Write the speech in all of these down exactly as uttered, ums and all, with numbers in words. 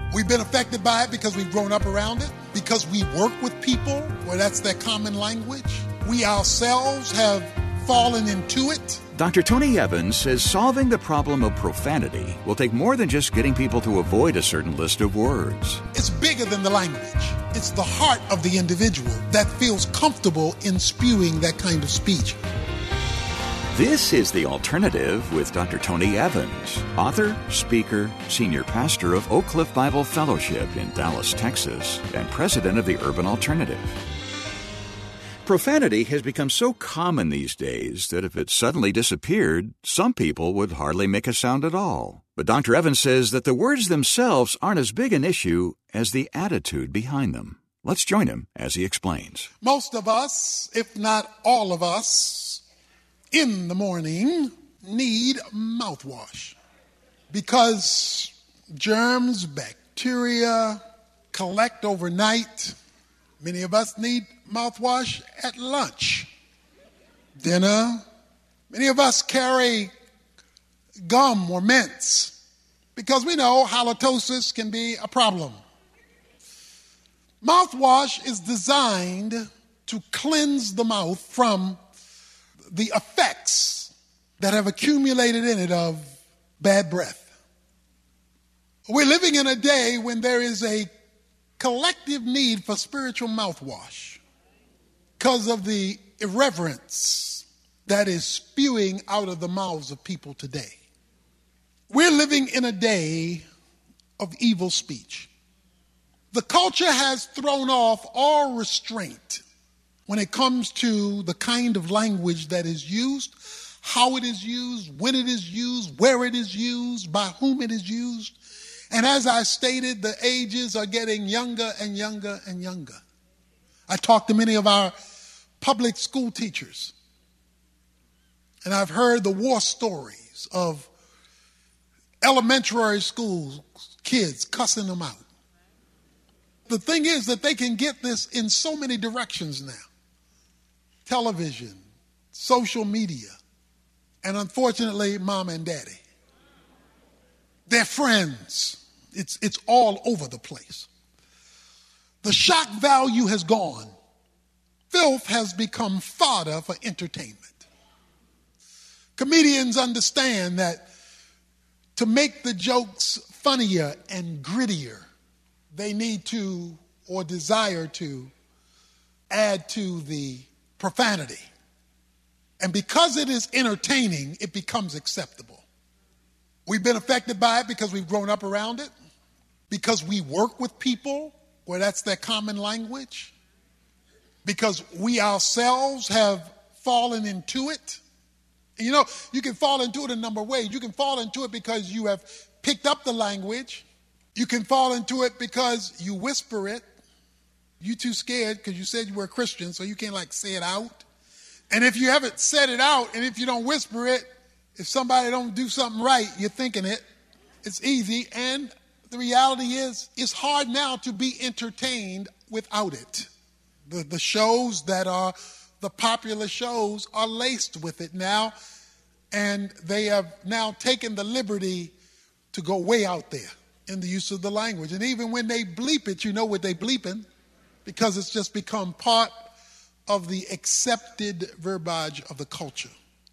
We've been affected by it because we've grown up around it, because we work with people where that's their common language. We ourselves have fallen into it. Doctor Tony Evans says solving the problem of profanity will take more than just getting people to avoid a certain list of words. It's bigger than the language. It's the heart of the individual that feels comfortable in spewing that kind of speech. This is The Alternative with Doctor Tony Evans, author, speaker, senior pastor of Oak Cliff Bible Fellowship in Dallas, Texas, and president of the Urban Alternative. Profanity has become so common these days that if it suddenly disappeared, some people would hardly make a sound at all. But Doctor Evans says that the words themselves aren't as big an issue as the attitude behind them. Let's join him as he explains. Most of us, if not all of us, in the morning need mouthwash because germs, bacteria collect overnight. Many of us need mouthwash at lunch, dinner. Many of us carry gum or mints because we know halitosis can be a problem. Mouthwash is designed to cleanse the mouth from the effects that have accumulated in it of bad breath. We're living in a day when there is a collective need for spiritual mouthwash because of the irreverence that is spewing out of the mouths of people today. We're living in a day of evil speech. The culture has thrown off all restraint when it comes to the kind of language that is used, how it is used, when it is used, where it is used, by whom it is used. And as I stated, the ages are getting younger and younger and younger. I talked to many of our public school teachers, and I've heard the war stories of elementary school kids cussing them out. The thing is that they can get this in so many directions now. Television, social media, and unfortunately, mom and daddy. They're friends. It's, it's all over the place. The shock value has gone. Filth has become fodder for entertainment. Comedians understand that to make the jokes funnier and grittier, they need to or desire to add to the profanity. And because it is entertaining, it becomes acceptable. We've been affected by it because we've grown up around it, because we work with people where that's their common language, because we ourselves have fallen into it. And you know, you can fall into it a number of ways. You can fall into it because you have picked up the language. You can fall into it because you whisper it. You too scared because you said you were a Christian, so you can't like say it out. And if you haven't said it out, and if you don't whisper it, if somebody don't do something right, you're thinking it. It's easy. And the reality is, it's hard now to be entertained without it. The, the shows that are the popular shows are laced with it now, and they have now taken the liberty to go way out there in the use of the language. And even when they bleep it, you know what they bleeping, because it's just become part of the accepted verbiage of the culture.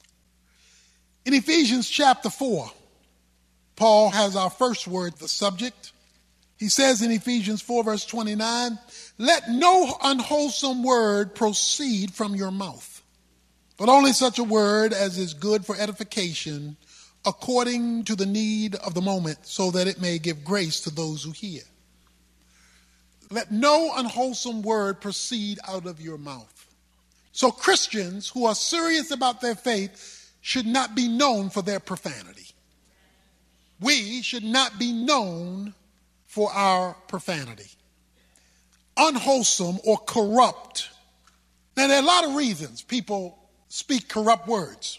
In Ephesians chapter four, Paul has our first word, the subject. He says in Ephesians four, verse twenty-nine, "Let no unwholesome word proceed from your mouth, but only such a word as is good for edification, according to the need of the moment, so that it may give grace to those who hear." Let no unwholesome word proceed out of your mouth. So Christians who are serious about their faith should not be known for their profanity. We should not be known for our profanity. Unwholesome or corrupt. Now, there are a lot of reasons people speak corrupt words.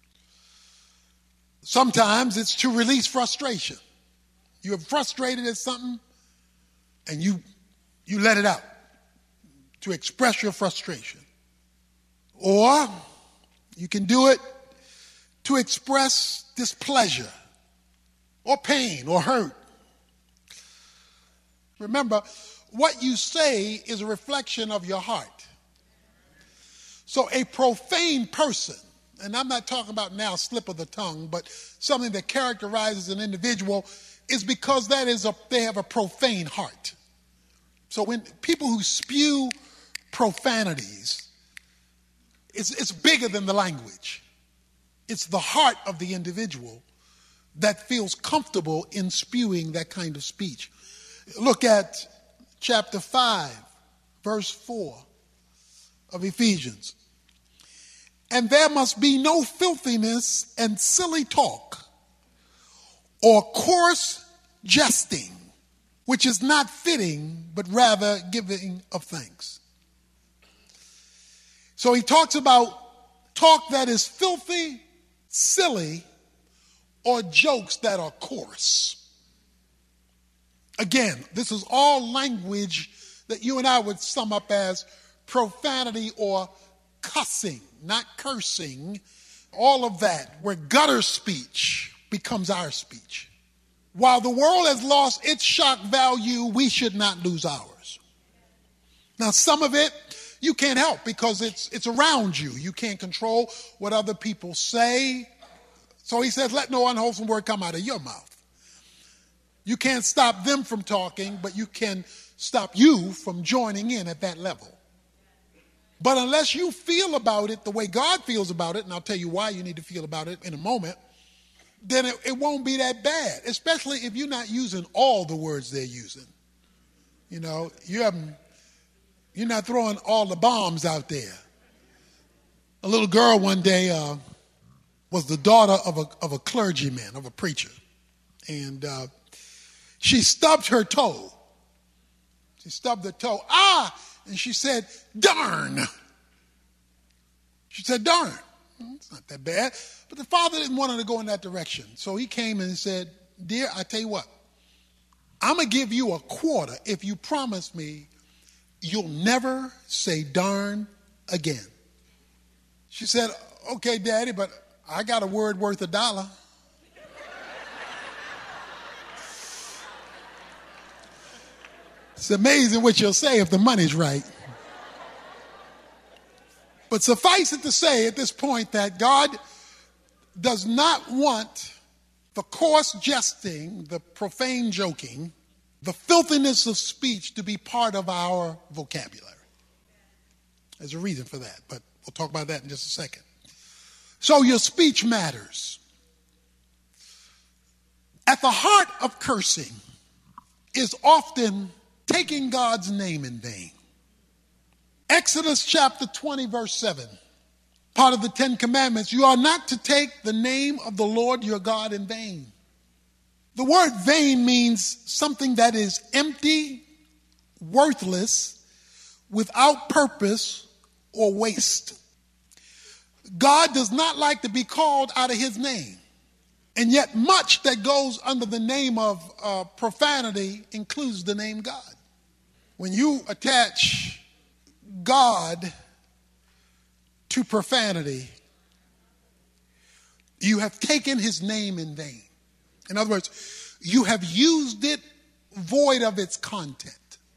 Sometimes it's to release frustration. You're frustrated at something and you you let it out to express your frustration. Or you can do it to express displeasure or pain or hurt. Remember, what you say is a reflection of your heart. So a profane person, and I'm not talking about now slip of the tongue, but something that characterizes an individual is because that is a, they have a profane heart. So when people who spew profanities, it's, it's bigger than the language. It's the heart of the individual that feels comfortable in spewing that kind of speech. Look at chapter five, verse four of Ephesians. And there must be no filthiness and silly talk or coarse jesting, which is not fitting, but rather giving of thanks. So he talks about talk that is filthy, silly, or jokes that are coarse. Again, this is all language that you and I would sum up as profanity or cussing, not cursing, all of that, where gutter speech becomes our speech. While the world has lost its shock value, we should not lose ours. Now, some of it you can't help because it's it's around you. You can't control what other people say. So he says, let no unwholesome word come out of your mouth. You can't stop them from talking, but you can stop you from joining in at that level. But unless you feel about it the way God feels about it, and I'll tell you why you need to feel about it in a moment, then it, it won't be that bad, especially if you're not using all the words they're using. You know, you haven't, you're not throwing all the bombs out there. A little girl one day uh, was the daughter of a, of a clergyman, of a preacher. And uh, she stubbed her toe. She stubbed her toe. Ah! And she said, darn. She said, darn. Well, it's not that bad. But the father didn't want her to go in that direction. So he came and said, dear, I tell you what, I'm going to give you a quarter if you promise me you'll never say darn again. She said, okay, Daddy, but I got a word worth a dollar. It's amazing what you'll say if the money's right. But suffice it to say at this point that God does not want the coarse jesting, the profane joking, the filthiness of speech to be part of our vocabulary. There's a reason for that, but we'll talk about that in just a second. So your speech matters. At the heart of cursing is often taking God's name in vain. Exodus chapter twenty, verse seven, part of the Ten Commandments, you are not to take the name of the Lord your God in vain. The word vain means something that is empty, worthless, without purpose, or waste. God does not like to be called out of his name. And yet much that goes under the name of uh, profanity includes the name God. When you attach God to profanity, you have taken his name in vain. In other words, you have used it void of its content.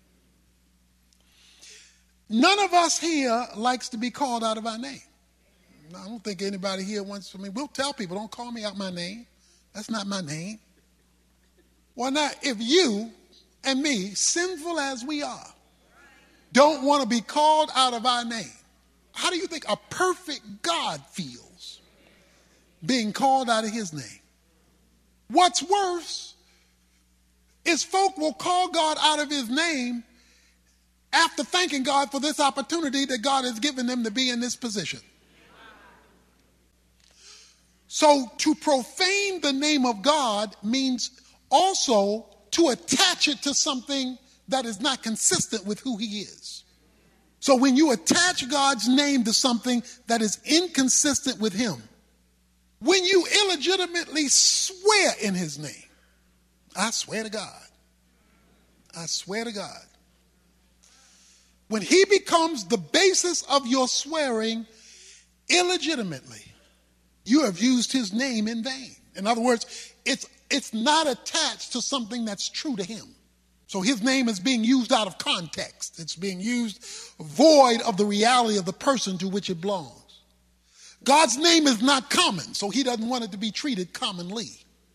None of us here likes to be called out of our name. I don't think anybody here wants to. I mean, we'll tell people, don't call me out my name. That's not my name. Well, now, if you and me, sinful as we are, don't want to be called out of our name, how do you think a perfect God feels being called out of his name? What's worse is folk will call God out of his name after thanking God for this opportunity that God has given them to be in this position. So to profane the name of God means also to attach it to something that is not consistent with who he is. So when you attach God's name to something that is inconsistent with him, when you illegitimately swear in his name, I swear to God, I swear to God, when he becomes the basis of your swearing illegitimately, you have used his name in vain. In other words, it's, it's not attached to something that's true to him. So his name is being used out of context. It's being used void of the reality of the person to which it belongs. God's name is not common, so he doesn't want it to be treated commonly.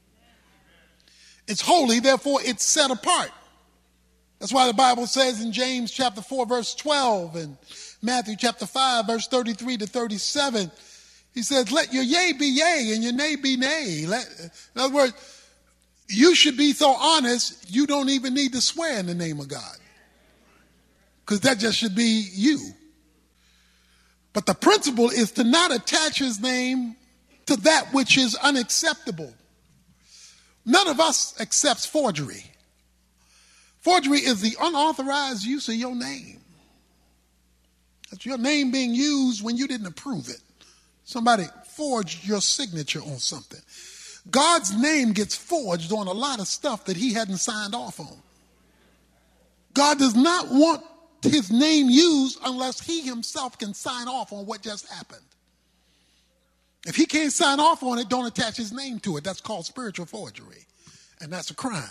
It's holy, therefore it's set apart. That's why the Bible says in James chapter four, verse twelve, and Matthew chapter five, verse thirty-three to thirty-seven, he says, let your yea be yea and your nay be nay. Let, in other words, you should be so honest, you don't even need to swear in the name of God. Because that just should be you. But the principle is to not attach his name to that which is unacceptable. None of us accepts forgery. Forgery is the unauthorized use of your name. That's your name being used when you didn't approve it. Somebody forged your signature on something. God's name gets forged on a lot of stuff that he hadn't signed off on. God does not want his name used unless he himself can sign off on what just happened. If he can't sign off on it, don't attach his name to it. That's called spiritual forgery, and that's a crime.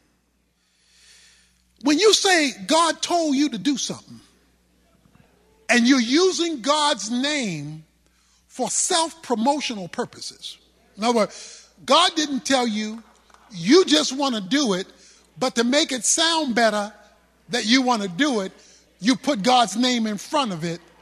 When you say God told you to do something, and you're using God's name for self-promotional purposes. In other words, God didn't tell you, you just want to do it, but to make it sound better that you want to do it, you put God's name in front of it.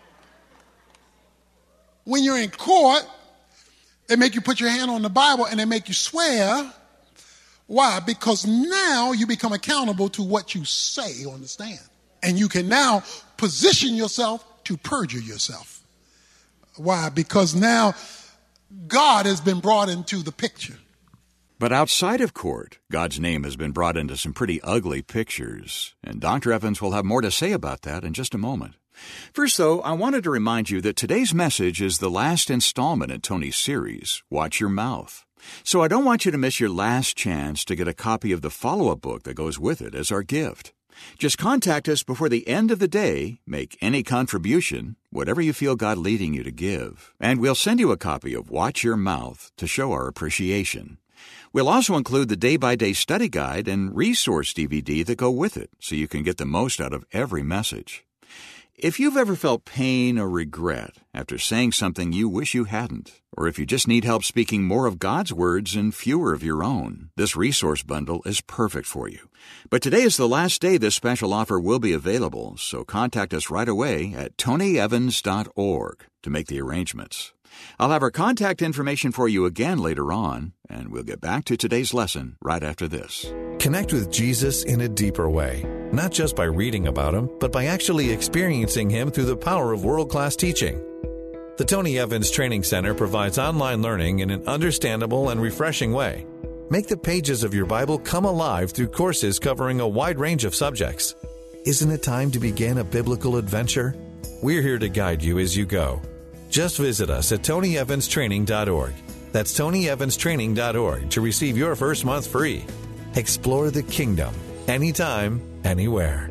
When you're in court, they make you put your hand on the Bible and they make you swear. Why? Because now you become accountable to what you say on the stand. And you can now position yourself to perjure yourself. Why? Because now God has been brought into the picture. But outside of court, God's name has been brought into some pretty ugly pictures, and Doctor Evans will have more to say about that in just a moment. First, though, I wanted to remind you that today's message is the last installment in Tony's series, Watch Your Mouth. So I don't want you to miss your last chance to get a copy of the follow-up book that goes with it as our gift. Just contact us before the end of the day, make any contribution, whatever you feel God leading you to give, and we'll send you a copy of Watch Your Mouth to show our appreciation. We'll also include the day-by-day study guide and resource D V D that go with it, so you can get the most out of every message. If you've ever felt pain or regret after saying something you wish you hadn't, or if you just need help speaking more of God's words and fewer of your own, this resource bundle is perfect for you. But today is the last day this special offer will be available, so contact us right away at tony evans dot org to make the arrangements. I'll have our contact information for you again later on, and we'll get back to today's lesson right after this. Connect with Jesus in a deeper way, not just by reading about him, but by actually experiencing him through the power of world-class teaching. The Tony Evans Training Center provides online learning in an understandable and refreshing way. Make the pages of your Bible come alive through courses covering a wide range of subjects. Isn't it time to begin a biblical adventure? We're here to guide you as you go. Just visit us at tony evans training dot org. That's tony evans training dot org to receive your first month free. Explore the kingdom anytime, anywhere.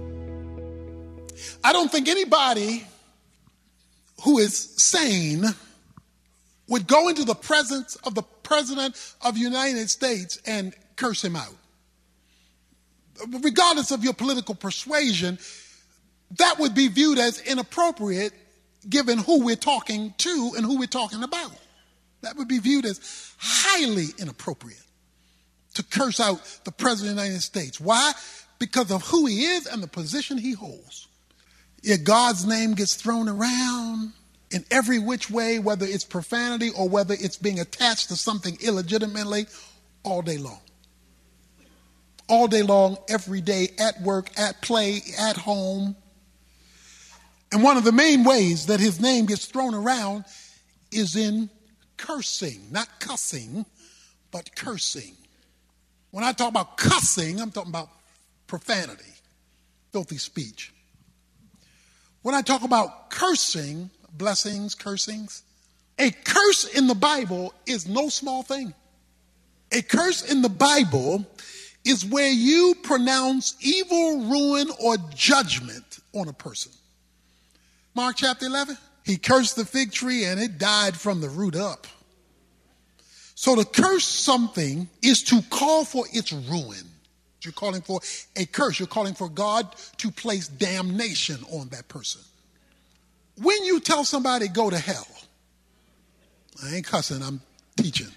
I don't think anybody who is sane would go into the presence of the President of the United States and curse him out. Regardless of your political persuasion, that would be viewed as inappropriate given who we're talking to and who we're talking about. That would be viewed as highly inappropriate to curse out the President of the United States. Why? Because of who he is and the position he holds. Yet God's name gets thrown around in every which way, whether it's profanity or whether it's being attached to something illegitimately, all day long. All day long, every day, at work, at play, at home. And one of the main ways that his name gets thrown around is in cursing, not cussing, but cursing. When I talk about cussing, I'm talking about profanity, filthy speech. When I talk about cursing, blessings, cursings, a curse in the Bible is no small thing. A curse in the Bible is where you pronounce evil, ruin, or judgment on a person. Mark chapter eleven, he cursed the fig tree and it died from the root up. So to curse something is to call for its ruin. You're calling for a curse. You're calling for God to place damnation on that person. When you tell somebody go to hell, I ain't cussing, I'm teaching.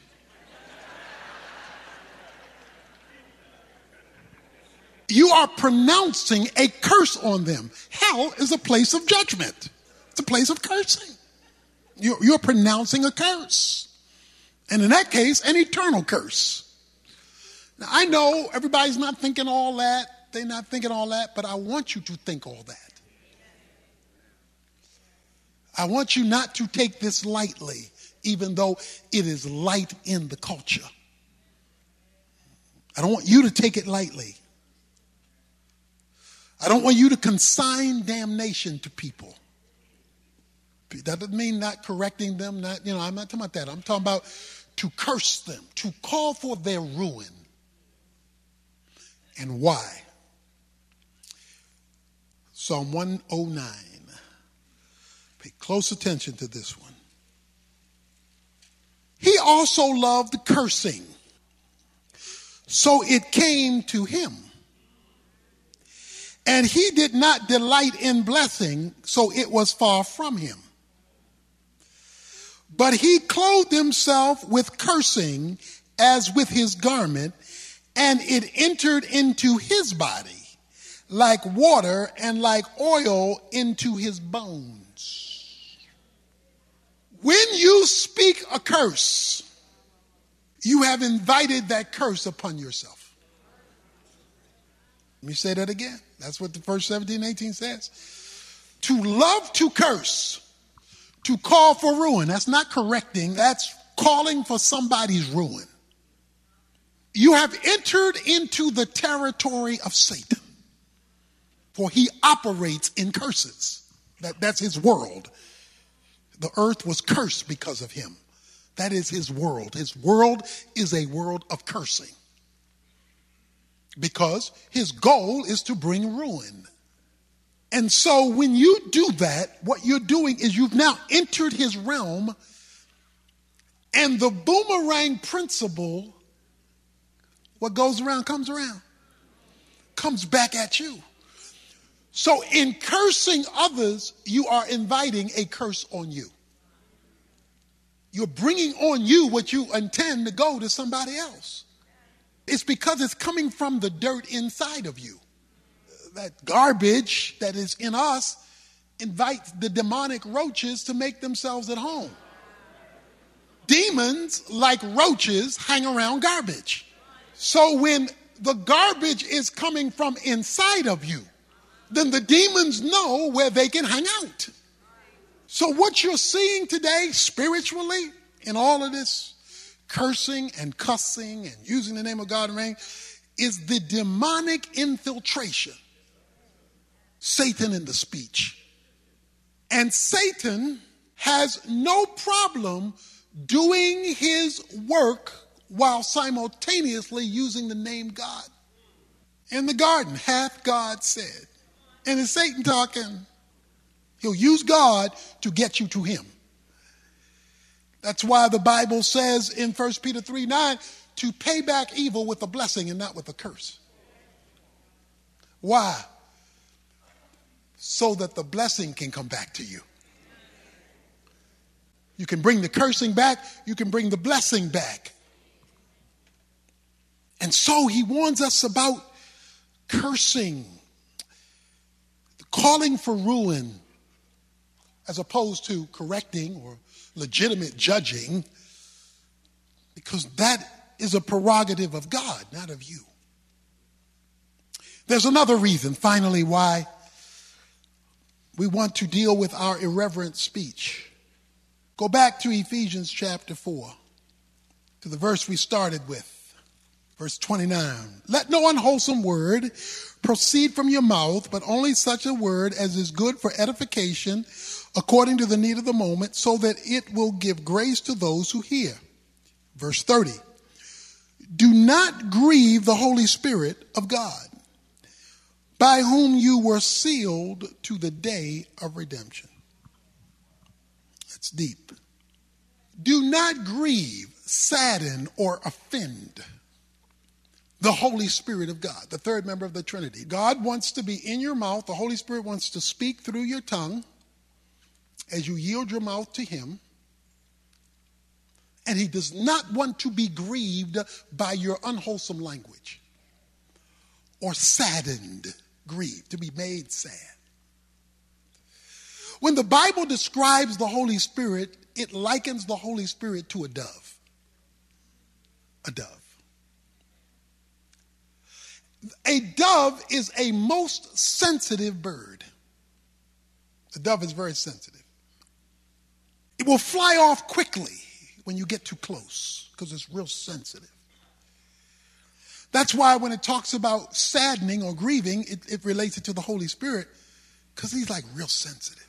You are pronouncing a curse on them. Hell is a place of judgment. It's a place of cursing. You're, you're pronouncing a curse. And in that case, an eternal curse. Now, I know everybody's not thinking all that. They're not thinking all that, but I want you to think all that. I want you not to take this lightly, even though it is light in the culture. I don't want you to take it lightly. I don't want you to consign damnation to people. That doesn't mean not correcting them, not, you know, I'm not talking about that. I'm talking about to curse them, to call for their ruin. And why? Psalm one oh nine. Pay close attention to this one. He also loved cursing, so it came to him. And he did not delight in blessing, so it was far from him. But he clothed himself with cursing as with his garment, and it entered into his body like water and like oil into his bones. When you speak a curse, you have invited that curse upon yourself. Let me say that again. That's what the verse seventeen, eighteen says. To love to curse, to call for ruin. That's not correcting. That's calling for somebody's ruin. You have entered into the territory of Satan, for he operates in curses. That, that's his world. The earth was cursed because of him. That is his world. His world is a world of cursing, because his goal is to bring ruin. And so when you do that, what you're doing is you've now entered his realm, and the boomerang principle, what goes around comes around, comes back at you. So in cursing others, you are inviting a curse on you. You're bringing on you what you intend to go to somebody else. It's because it's coming from the dirt inside of you. That garbage that is in us invites the demonic roaches to make themselves at home. Demons, like roaches, hang around garbage. So when the garbage is coming from inside of you, then the demons know where they can hang out. So what you're seeing today spiritually in all of this cursing and cussing and using the name of God in vain is the demonic infiltration. Satan in the speech. And Satan has no problem doing his work while simultaneously using the name God. In the garden, hath God said. And is Satan talking? He'll use God to get you to him. That's why the Bible says in First Peter three nine to pay back evil with a blessing and not with a curse. Why? So that the blessing can come back to you. You can bring the cursing back, you can bring the blessing back. And so he warns us about cursing, calling for ruin, as opposed to correcting or legitimate judging, because that is a prerogative of God, not of you. There's another reason, finally, why we want to deal with our irreverent speech. Go back to Ephesians chapter four, to the verse we started with. Verse twenty-nine, let no unwholesome word proceed from your mouth, but only such a word as is good for edification according to the need of the moment, so that it will give grace to those who hear. Verse thirty, do not grieve the Holy Spirit of God, by whom you were sealed to the day of redemption. That's deep. Do not grieve, sadden, or offend the Holy Spirit of God, the third member of the Trinity. God wants to be in your mouth. The Holy Spirit wants to speak through your tongue as you yield your mouth to him. And he does not want to be grieved by your unwholesome language or saddened, grieved, to be made sad. When the Bible describes the Holy Spirit, it likens the Holy Spirit to a dove. A dove. A dove is a most sensitive bird. The dove is very sensitive. It will fly off quickly when you get too close because it's real sensitive. That's why when it talks about saddening or grieving, it, it relates it to the Holy Spirit because he's like real sensitive.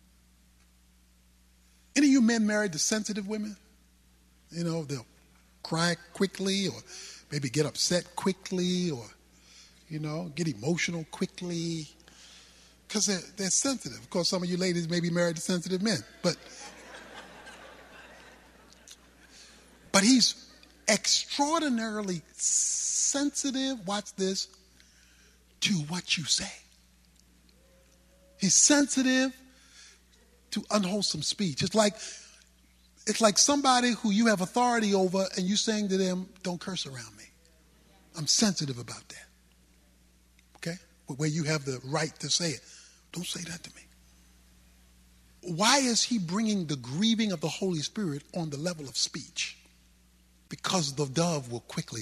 Any of you men married to sensitive women? You know, they'll cry quickly or maybe get upset quickly or, you know, get emotional quickly because they're, they're sensitive. Of course, some of you ladies may be married to sensitive men, but but he's extraordinarily sensitive, watch this, to what you say. He's sensitive to unwholesome speech. It's like it's like somebody who you have authority over and you saying to them, don't curse around me. I'm sensitive about that. Okay? Where you have the right to say it. Don't say that to me. Why is he bringing the grieving of the Holy Spirit on the level of speech? Because the dove will quickly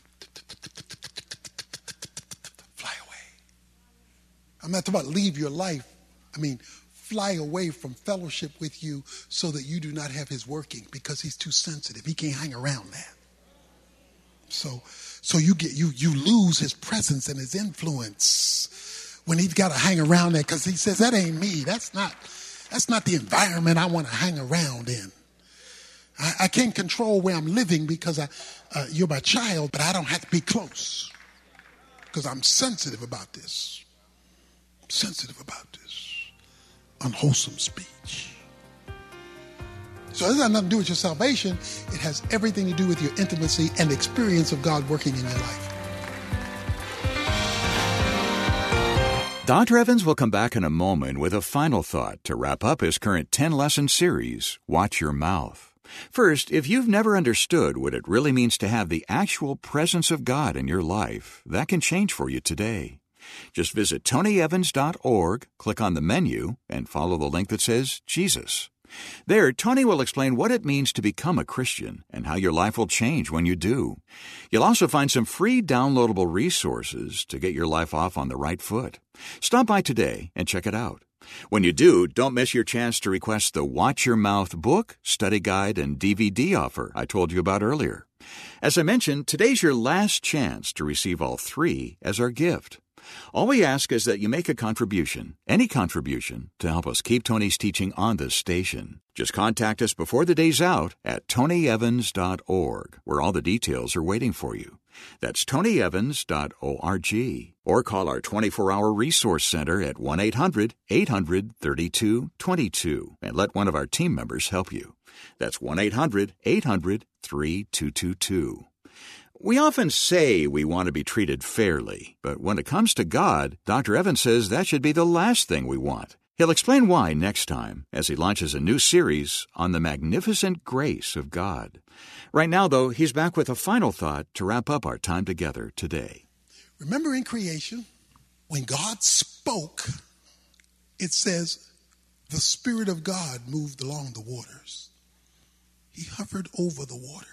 fly away. I'm not talking about leave your life. I mean, fly away from fellowship with you so that you do not have his working because he's too sensitive. He can't hang around that. So so you get you you lose his presence and his influence when he's got to hang around that because he says, that ain't me. That's not that's not the environment I want to hang around in. I, I can't control where I'm living because I, uh, you're my child, but I don't have to be close because I'm sensitive about this. I'm sensitive about this. Unwholesome speech. So this has nothing to do with your salvation. It has everything to do with your intimacy and experience of God working in your life. Doctor Evans will come back in a moment with a final thought to wrap up his current ten-lesson series, Watch Your Mouth. First, if you've never understood what it really means to have the actual presence of God in your life, that can change for you today. Just visit tony evans dot org, click on the menu, and follow the link that says Jesus. There, Tony will explain what it means to become a Christian and how your life will change when you do. You'll also find some free downloadable resources to get your life off on the right foot. Stop by today and check it out. When you do, don't miss your chance to request the Watch Your Mouth book, study guide, and D V D offer I told you about earlier. As I mentioned, today's your last chance to receive all three as our gift. All we ask is that you make a contribution, any contribution, to help us keep Tony's teaching on this station. Just contact us before the day's out at tony evans dot org, where all the details are waiting for you. That's tony evans dot org. Or call our twenty-four hour resource center at one eight hundred eight hundred thirty-two twenty-two and let one of our team members help you. That's one eight hundred eight hundred thirty-two twenty-two. We often say we want to be treated fairly, but when it comes to God, Doctor Evans says that should be the last thing we want. He'll explain why next time as he launches a new series on the magnificent grace of God. Right now, though, he's back with a final thought to wrap up our time together today. Remember in creation, when God spoke, it says the Spirit of God moved along the waters. He hovered over the waters.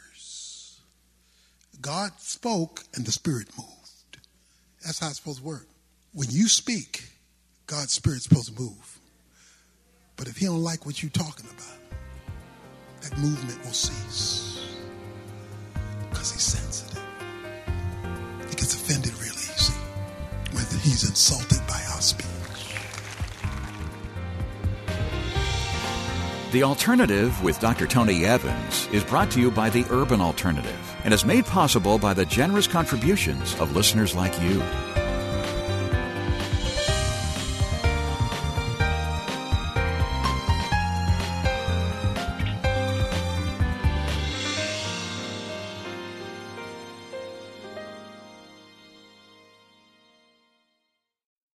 God spoke and the Spirit moved. That's how it's supposed to work. When you speak, God's Spirit's supposed to move. But if he don't like what you're talking about, that movement will cease. Because he's sensitive. He gets offended real easy when he's insulted by our speech. The Alternative with Doctor Tony Evans is brought to you by the Urban Alternative and is made possible by the generous contributions of listeners like you.